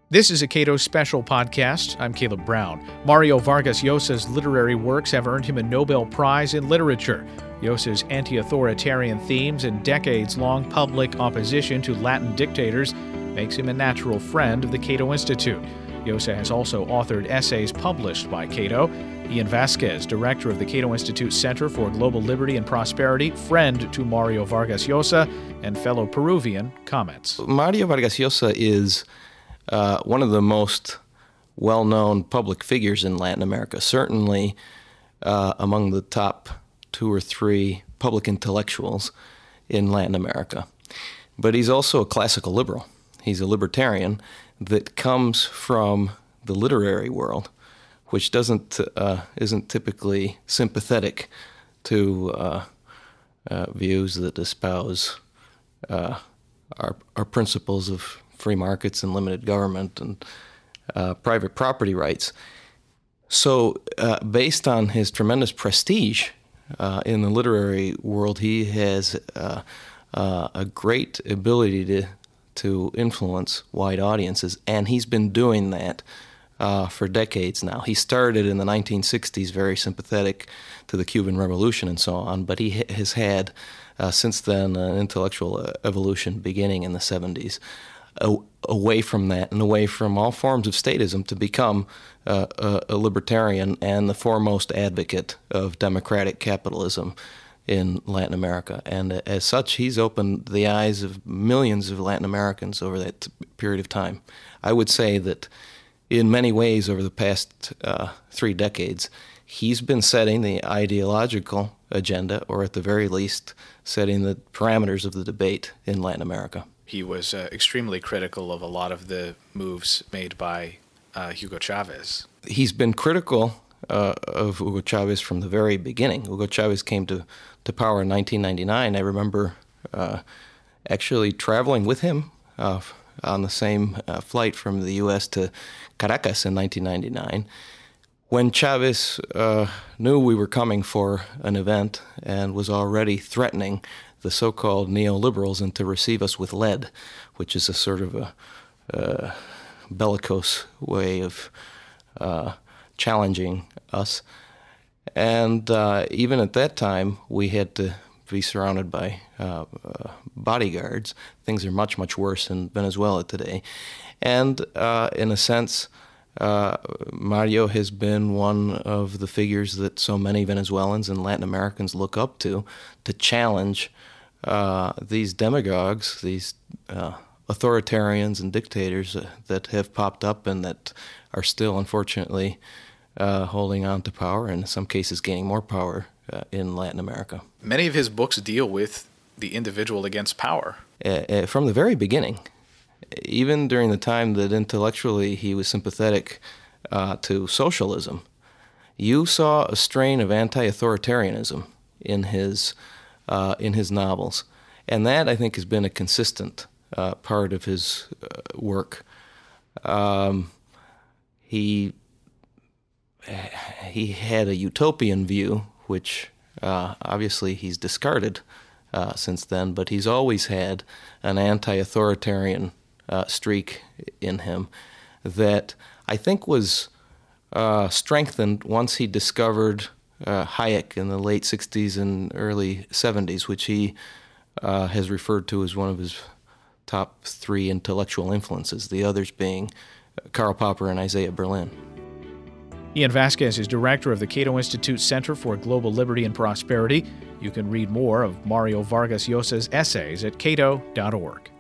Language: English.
This is a Cato Special podcast. I'm Caleb Brown. Mario Vargas Llosa's literary works have earned him a Nobel Prize in Literature. Llosa's anti-authoritarian themes and decades-long public opposition to Latin dictators makes him a natural friend of the Cato Institute. Llosa has also authored essays published by Cato. Ian Vasquez, director of the Cato Institute Center for Global Liberty and Prosperity, friend to Mario Vargas Llosa, and fellow Peruvian, comments. Mario Vargas Llosa is one of the most well-known public figures in Latin America, certainly among the top 2 or 3 public intellectuals in Latin America. But he's also a classical liberal. He's a libertarian that comes from the literary world, which isn't typically sympathetic to views that espouse our principles of free markets and limited government and private property rights. So based on his tremendous prestige in the literary world, he has a great ability to influence wide audiences, and he's been doing that for decades now. He started in the 1960s very sympathetic to the Cuban Revolution and so on, but he has had since then an intellectual evolution beginning in the 70s. Away from that and away from all forms of statism to become a libertarian and the foremost advocate of democratic capitalism in Latin America. And as such, he's opened the eyes of millions of Latin Americans over that period of time. I would say that in many ways over the past 3 decades, he's been setting the ideological agenda, or at the very least, setting the parameters of the debate in Latin America. He was extremely critical of a lot of the moves made by Hugo Chavez. He's been critical of Hugo Chavez from the very beginning. Hugo Chavez came to power in 1999. I remember actually traveling with him on the same flight from the U.S. to Caracas in 1999. When Chavez knew we were coming for an event and was already threatening the so-called neoliberals and to receive us with lead, which is a sort of a bellicose way of challenging us. And even at that time, we had to be surrounded by bodyguards. Things are much, much worse in Venezuela today. And in a sense, Mario has been one of the figures that so many Venezuelans and Latin Americans look up to challenge these demagogues, these authoritarians and dictators that have popped up and that are still, unfortunately, holding on to power and in some cases gaining more power in Latin America. Many of his books deal with the individual against power. From the very beginning, even during the time that intellectually he was sympathetic to socialism, you saw a strain of anti-authoritarianism in his novels. And that, I think, has been a consistent part of his work. He had a utopian view, which obviously he's discarded since then, but he's always had an anti-authoritarian streak in him that I think was strengthened once he discovered Hayek in the late 60s and early 70s, which he has referred to as one of his top 3 intellectual influences, the others being Karl Popper and Isaiah Berlin. Ian Vasquez is director of the Cato Institute Center for Global Liberty and Prosperity. You can read more of Mario Vargas Llosa's essays at cato.org.